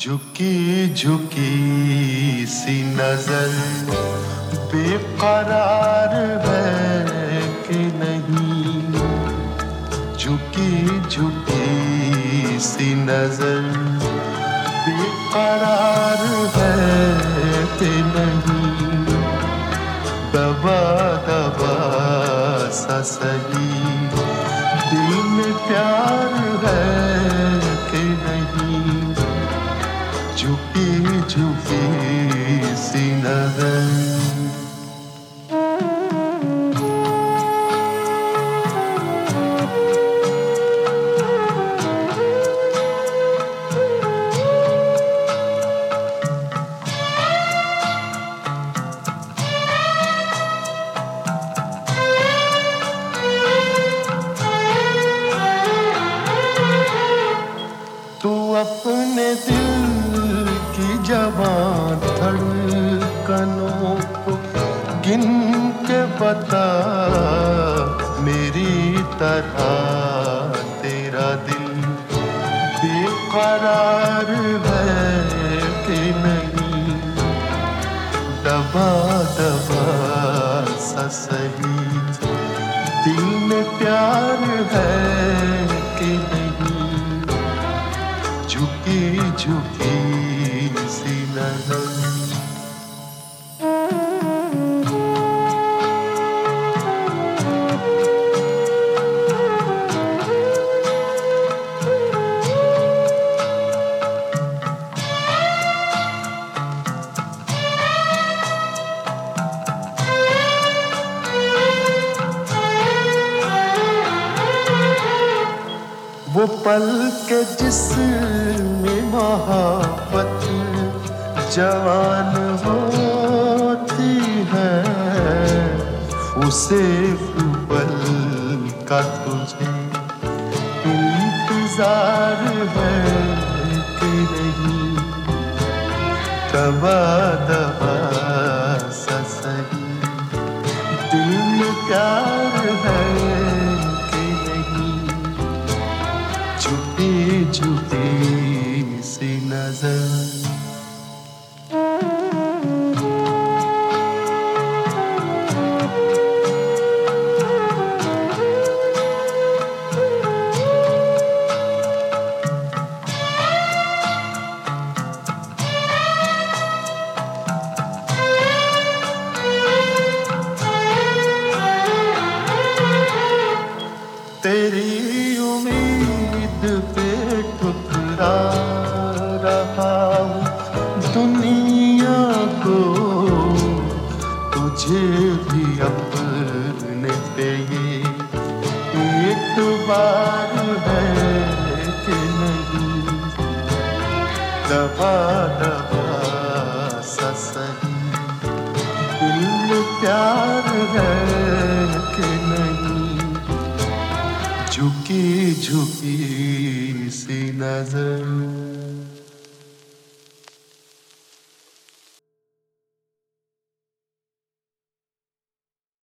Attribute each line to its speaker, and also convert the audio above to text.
Speaker 1: झुकी झुकी सी नजर बेकरार है कि नहीं। झुकी झुकी सी नजर बेकरार है कि नहीं। दबा दबा सा सही दिल में प्यार है कि नहीं। झुकी झुकी सी नजर। तू अपने दिल की जवां धड़कनों को गिन के बता। मेरी तरह तेरा दिल बेकरार है कि नहीं। दबा दबा सा सही दिल में प्यार है कि नहीं। झुकी झुकी सी नजर। वो पल के जिसमें मोहब्बत जवान होती है। उसे पल का तुझे इंतजार है कि नहीं। दबा दबा सा सही दिल में प्यार है कि नहीं। झुकी झुकी सी नजर। तेरी उम्मीद पे ठुकरा रहा हूँ दुनिया को। तुझे भी अपने पे ये एतबार है कि नहीं। दबा दबा सा सही दिल में प्यार है कि नहीं। झुकी झुकी सी नजर।